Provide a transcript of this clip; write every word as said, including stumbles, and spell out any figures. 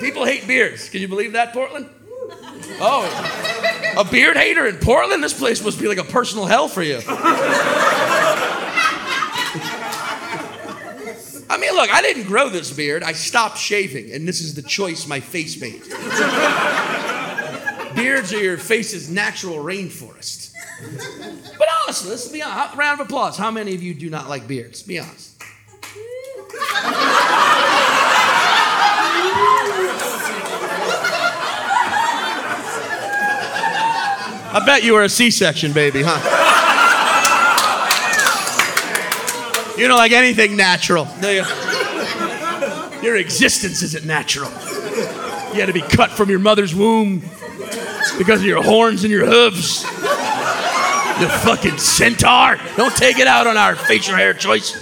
People hate beards. Can you believe that, Portland? Oh, a beard hater in Portland? This place must be like a personal hell for you. I mean, look, I didn't grow this beard. I stopped shaving, and this is the choice my face made. Beards are your face's natural rainforest. But honestly, let's be honest. Round of applause. How many of you do not like beards? Be honest. I bet you were a C-section baby, huh? You don't like anything natural, do you? Your existence isn't natural. You had to be cut from your mother's womb because of your horns and your hooves. You fucking centaur. Don't take it out on our facial hair choice.